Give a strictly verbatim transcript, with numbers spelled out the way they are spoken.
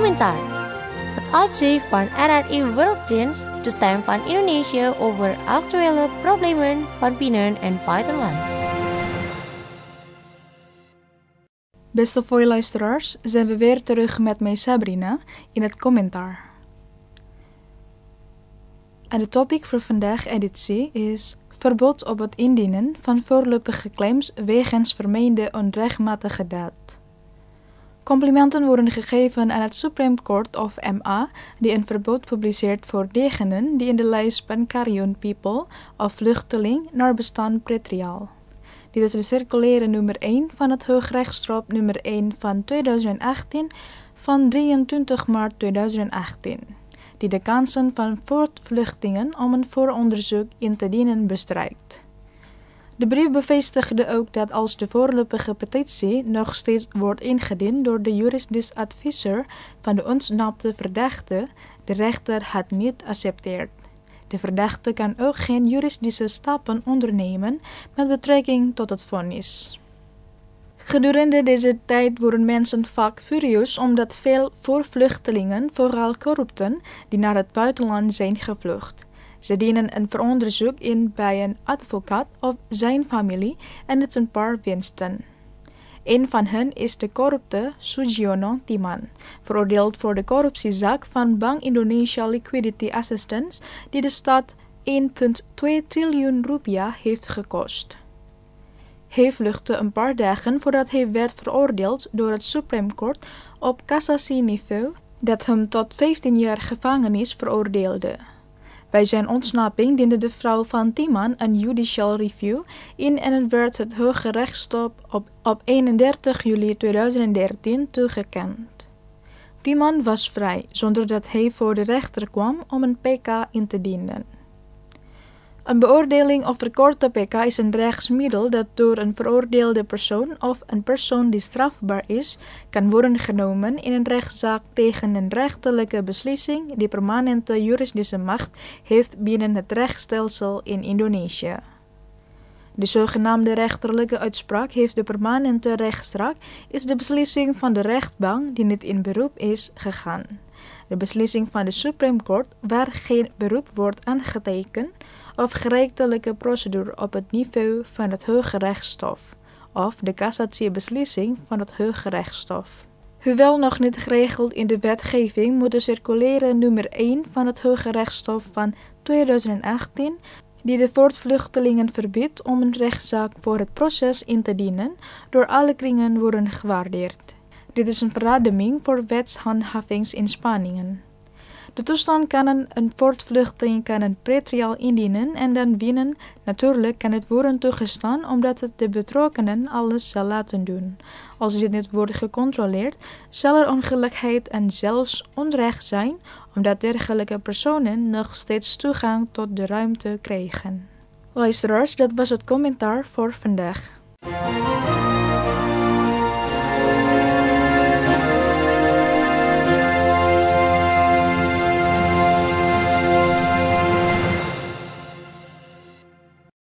Kommentaar. Het uitzicht van R R I Werelddienst, de stem van Indonesië over actuele problemen van binnen- en buitenland. Beste Vooi-luisteraars, zijn we weer terug met mij Sabrina in het commentaar. En de topic voor vandaag editie is verbod op het indienen van voorlopige claims wegens vermeende onrechtmatige daad. Complimenten worden gegeven aan het Supreme Court of M A, die een verbod publiceert voor degenen die in de lijst Pancarion People of vluchteling naar bestaan pretriaal. Dit is de circulaire nummer één van het Hooggerechtshof nummer één van tweeduizend achttien van drieëntwintig maart tweeduizend achttien, die de kansen van voortvluchtingen om een vooronderzoek in te dienen bestrijkt. De brief bevestigde ook dat als de voorlopige petitie nog steeds wordt ingediend door de juridisch adviseur van de ontsnapte verdachte, de rechter het niet accepteert. De verdachte kan ook geen juridische stappen ondernemen met betrekking tot het vonnis. Gedurende deze tijd worden mensen vaak furieus omdat veel voorvluchtelingen, vooral corrupten, die naar het buitenland zijn gevlucht. Ze dienen een vooronderzoek in bij een advocaat of zijn familie en het een paar winsten. Een van hen is de corrupte Sugiono Timan, veroordeeld voor de corruptiezaak van Bank Indonesia Liquidity Assistance die de staat één komma twee triljoen rupiah heeft gekost. Hij vluchtte een paar dagen voordat hij werd veroordeeld door het Supreme Court op cassatieniveau dat hem tot vijftien jaar gevangenis veroordeelde. Bij zijn ontsnapping diende de vrouw van Timan een judicial review in en het werd het Hooggerechtshof op, op eenendertig juli tweeduizend dertien toegekend. Timan was vrij, zonder dat hij voor de rechter kwam om een P K in te dienen. Een beoordeling of verkorte P K is een rechtsmiddel dat door een veroordeelde persoon of een persoon die strafbaar is, kan worden genomen in een rechtszaak tegen een rechterlijke beslissing die permanente juridische macht heeft binnen het rechtsstelsel in Indonesië. De zogenaamde rechterlijke uitspraak heeft de permanente rechtszaak is de beslissing van de rechtbank die niet in beroep is gegaan. De beslissing van de Supreme Court waar geen beroep wordt aangetekend of gerechtelijke procedure op het niveau van het Hooggerechtshof of de cassatiebeslissing van het Hooggerechtshof. Hoewel nog niet geregeld in de wetgeving moet de circulaire nummer één van het Hooggerechtshof van tweeduizend achttien die de voortvluchtelingen verbiedt om een rechtszaak voor het proces in te dienen, door alle kringen worden gewaardeerd. Dit is een verademing voor wetshandhavingsinspanningen. De toestand kan een, een voortvluchteling kan een pretriaal indienen en dan winnen. Natuurlijk kan het worden toegestaan omdat het de betrokkenen alles zal laten doen. Als dit niet wordt gecontroleerd, zal er ongelijkheid en zelfs onrecht zijn, omdat dergelijke personen nog steeds toegang tot de ruimte krijgen. Luisteraars, dat was het commentaar voor vandaag.